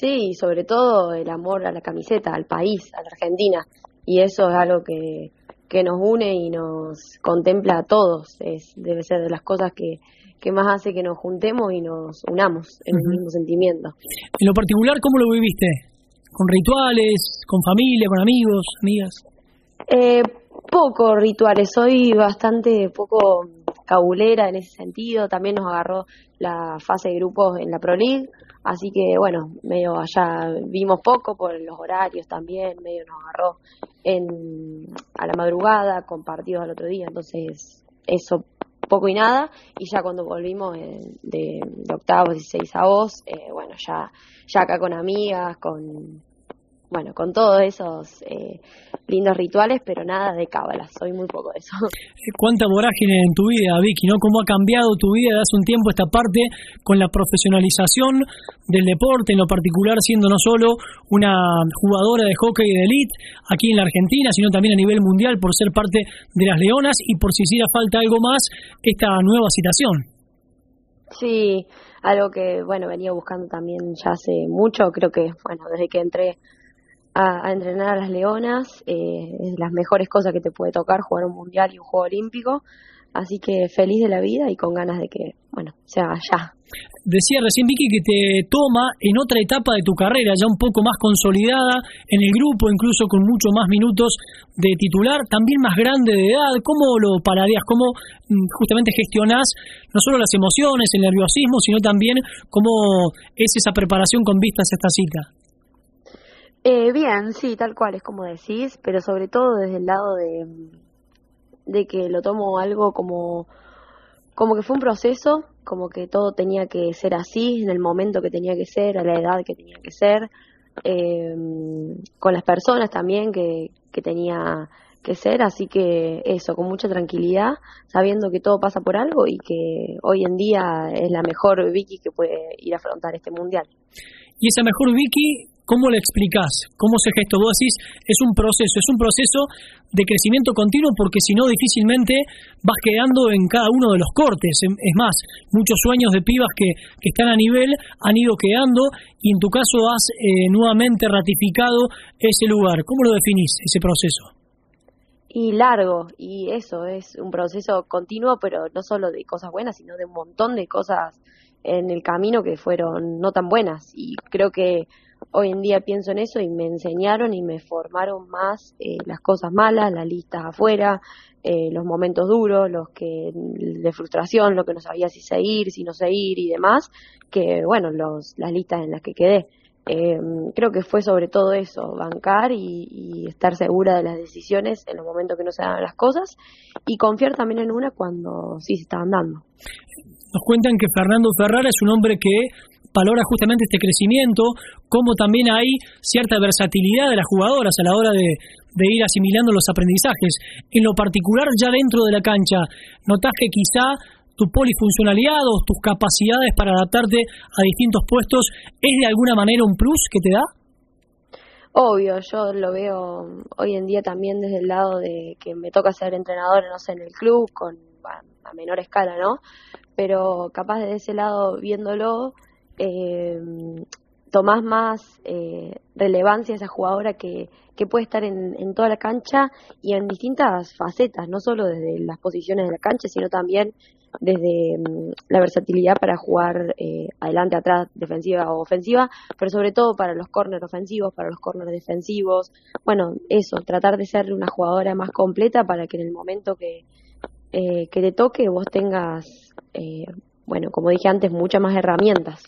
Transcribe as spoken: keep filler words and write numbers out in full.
Sí, y sobre todo el amor a la camiseta, al país, a la Argentina. Y eso es algo que, que nos une y nos contempla a todos. Es, debe ser de las cosas que, que más hace que nos juntemos y nos unamos en un Uh-huh. mismo sentimiento. En lo particular, ¿cómo lo viviste? ¿Con rituales, con familia, con amigos, amigas? Eh, poco rituales, soy bastante poco cabulera en ese sentido. También nos agarró la fase de grupos en la Pro League, así que bueno, medio allá vimos poco por los horarios también, medio nos agarró en a la madrugada con partidos al otro día, entonces eso poco y nada. Y ya cuando volvimos eh, de, de octavos, dieciséis avos, eh, bueno, ya ya acá con amigas, con bueno, con todos esos eh, lindos rituales, pero nada de cábala, soy muy poco de eso. ¿Cuánta vorágine en tu vida, Vicky, ¿no? ¿Cómo ha cambiado tu vida de hace un tiempo esta parte con la profesionalización del deporte, en lo particular siendo no solo una jugadora de hockey de elite aquí en la Argentina, sino también a nivel mundial por ser parte de las Leonas y por si hiciera falta algo más, esta nueva citación? Sí, algo que, bueno, venía buscando también ya hace mucho, creo que, bueno, desde que entré A, a entrenar a las Leonas, eh, es las mejores cosas que te puede tocar jugar un mundial y un juego olímpico, así que feliz de la vida y con ganas de que, bueno, sea ya. Decía recién Vicky que te toma en otra etapa de tu carrera, ya un poco más consolidada en el grupo, incluso con mucho más minutos de titular, también más grande de edad. ¿Cómo lo paladeas? ¿Cómo justamente gestionás no solo las emociones, el nerviosismo, sino también cómo es esa preparación con vistas a esta cita? Eh, bien, sí, tal cual es como decís, pero sobre todo desde el lado de, de que lo tomo algo como, como que fue un proceso, como que todo tenía que ser así, en el momento que tenía que ser, a la edad que tenía que ser, eh, con las personas también que, que tenía que ser, así que eso, con mucha tranquilidad, sabiendo que todo pasa por algo y que hoy en día es la mejor Vicky que puede ir a afrontar este mundial. Y esa mejor Vicky, ¿cómo le explicás? ¿Cómo se gestó? Vos decís, es un proceso, es un proceso de crecimiento continuo porque si no difícilmente vas quedando en cada uno de los cortes. Es más, muchos sueños de pibas que, que están a nivel han ido quedando y en tu caso has eh, nuevamente ratificado ese lugar. ¿Cómo lo definís, ese proceso? Y largo, y eso, es un proceso continuo, pero no solo de cosas buenas, sino de un montón de cosas en el camino que fueron no tan buenas. Y creo que hoy en día pienso en eso y me enseñaron y me formaron más eh, las cosas malas, las listas afuera, eh, los momentos duros, los que de frustración, lo que no sabía si seguir, si no seguir y demás, que bueno, los las listas en las que quedé. Eh, creo que fue sobre todo eso, bancar y, y estar segura de las decisiones en los momentos que no se daban las cosas y confiar también en una cuando sí se estaban dando. Nos cuentan que Fernando Ferrara es un hombre que valora justamente este crecimiento, como también hay cierta versatilidad de las jugadoras a la hora de, de ir asimilando los aprendizajes. En lo particular, ya dentro de la cancha, ¿notás que quizá tu polifuncionalidad o tus capacidades para adaptarte a distintos puestos es de alguna manera un plus que te da? Obvio, yo lo veo hoy en día también desde el lado de que me toca ser entrenadora, no sé, en el club, con a, a menor escala, ¿no? Pero capaz de ese lado, viéndolo, eh, tomás más eh, relevancia a esa jugadora que, que puede estar en, en toda la cancha y en distintas facetas, no solo desde las posiciones de la cancha, sino también desde um, la versatilidad para jugar eh, adelante, atrás, defensiva o ofensiva, pero sobre todo para los córneres ofensivos, para los córneres defensivos. Bueno, eso, tratar de ser una jugadora más completa para que en el momento que, eh, que te toque vos tengas, eh, bueno, como dije antes, muchas más herramientas.